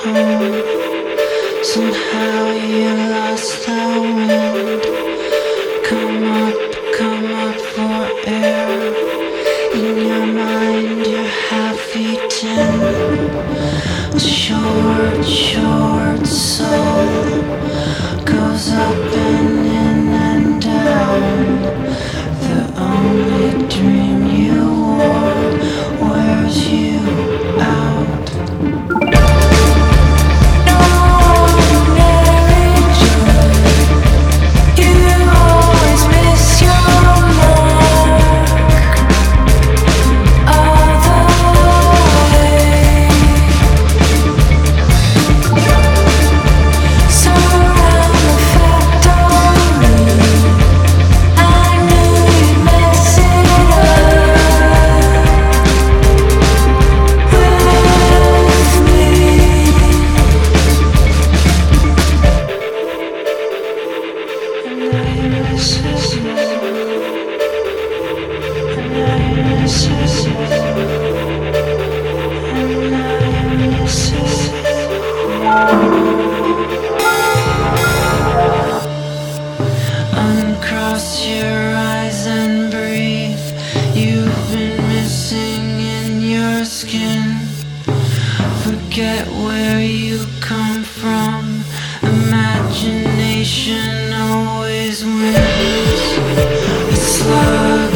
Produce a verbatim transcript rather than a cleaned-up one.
home. Somehow you lost the wind. Come up, come up for air. In your mind you're half eaten. A short, short soul goes up and in and down. The only dream you wore wears you out. Uncross your eyes and breathe. You've been missing in your skin. Forget where you come from. Imagination always wins. A slug